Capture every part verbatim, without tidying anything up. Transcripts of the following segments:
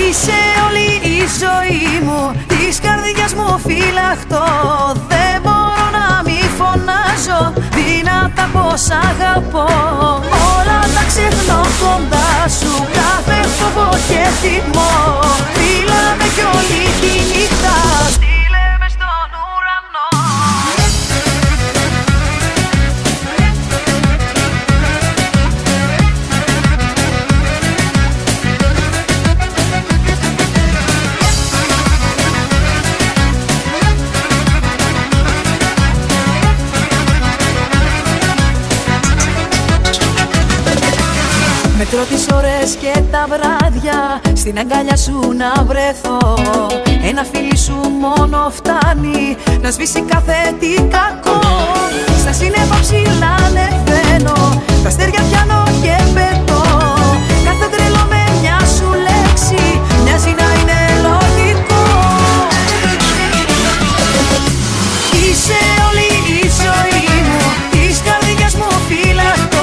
Είσαι όλη η ζωή μου, της καρδιάς μου φυλαχτό. Δεν μπορώ να μη φωνάζω δυνατά πως αγαπώ. Όλα τα ξεχνώ κοντά σου, κάθε φόβο και θυμό. Φύλαμε κι όλη τη νύχτα, στείλε με στον ουρανό. Μετρώ τις ώρες και τα βράδια, στην αγκαλιά σου να βρεθώ. Ένα φίλι σου μόνο φτάνει να σβήσει κάθε τι κακό. Στα σύννεφα ψηλά ανεβαίνω, τα αστέρια πιάνω και πετώ. Κάθε τρελό με μια σου λέξη μοιάζει να είναι λογικό. Είσαι όλη η ζωή μου, της καρδιάς μου φυλαχτό.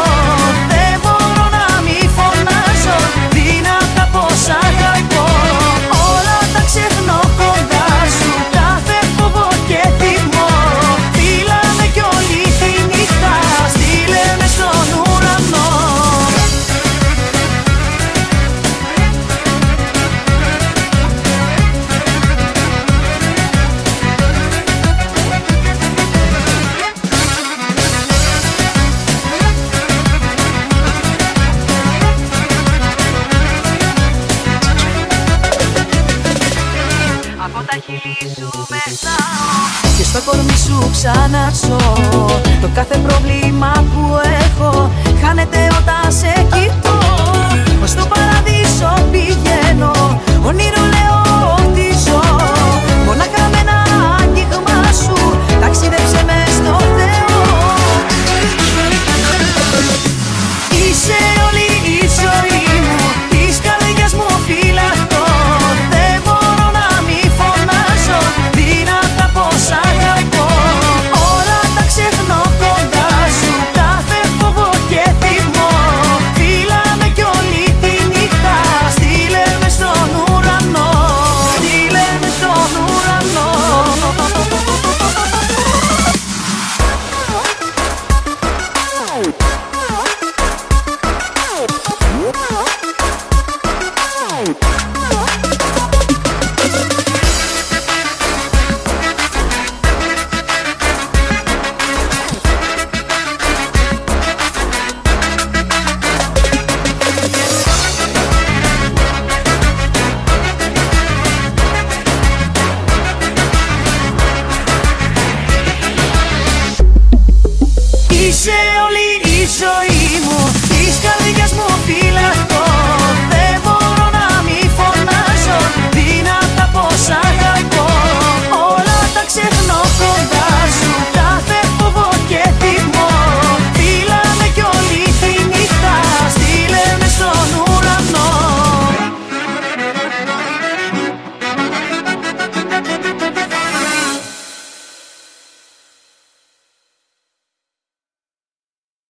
Δυνατά πως αγαπώ, όλα τα ξεχνώ κοντά σου, κάθε φόβο και θυμό. Φύλαμε κι όλη τη νύχτα, στείλε με στον ουρανό. Τα χείλη σου μεθάω και στο κορμί σου ξαναρσώ. Το κάθε πρόβλημα που έχω χάνεται όταν σε κοιτώ. Ως στο παραδείσο πηγαίνω, όνειρο λέω ότι ζω. Μονάχα με ένα άγγιγμα σου ταξίδεψε με στο Θεό. Είσαι όλη η ζωή μου, της καρδιάς μου φυλαχτό. Δυνατά πως αγαπώ, όλα τα ξεχνώ κοντά σου, κάθε φόβο και θυμό. Φύλαμε κι όλη τη νύχτα, στείλε με στον ουρανό. Στείλε με στον ουρανό. Είσαι όλη η ζωή